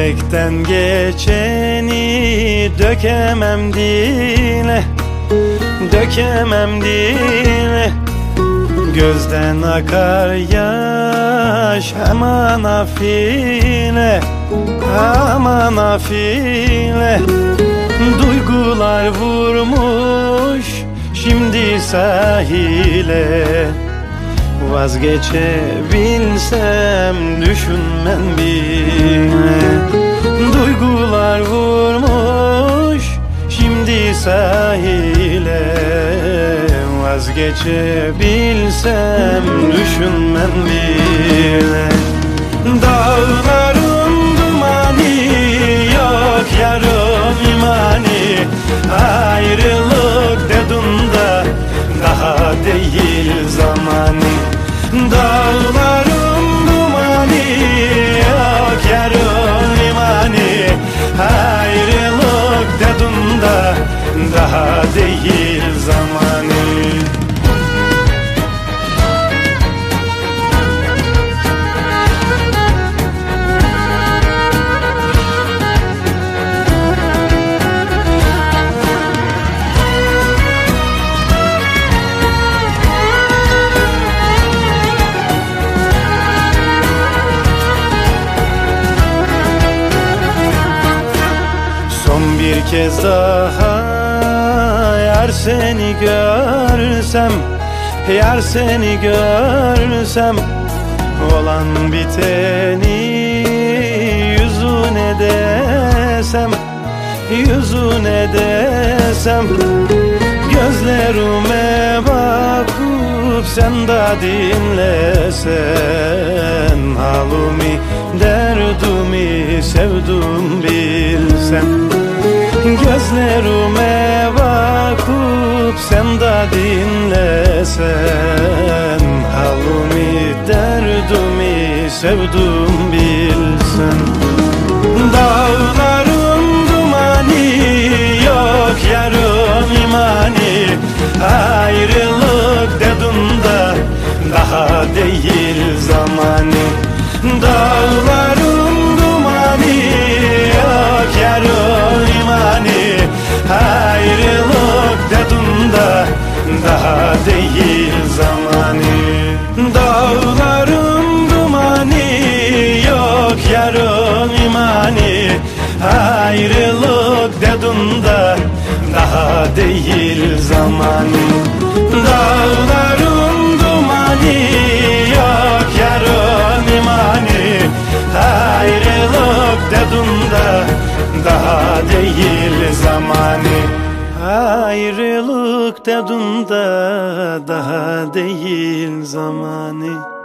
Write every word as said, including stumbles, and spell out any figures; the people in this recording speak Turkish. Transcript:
Yürekten geçeni dökemem dile, dökemem dile. Gözden akar yaş aman afile, aman afile. Duygular vurmuş şimdi sahile. Vazgeçebilsem düşünmem bile. Duygular vurmuş şimdi sahile. Vazgeçebilsem düşünmem bile. Dağların dumanı yok yarım imani. Ayrılık dedin de daha değil zamanı. Dağların dumanı yok yarım imani. Ayrılık dedin de daha değil zamanı. Bir kez daha yar seni görsem, yar seni görsem, olan biteni yüzüne desem, yüzüne desem. Gözlerime bakıp sen de dinlesen, halimi derdimi sevdim bilsen. Gözlerime bakıp sen de dinlesen, halimi derdimi sevdim bilsen. Dağların dumanı yok yarım imani. Ayrılık dedin de daha değil zamanı. Dağların dumanı yok yarım imani. Ayrılık dedin de daha değil zamanı. Dağların dumanı yok yarım imani. Ayrılık dedin de daha değil zamanı. Dağların dumanı yok yarım imani. Ayrılık dedin de daha değil zamanı. Ayrılık dedin de daha değil zamanı.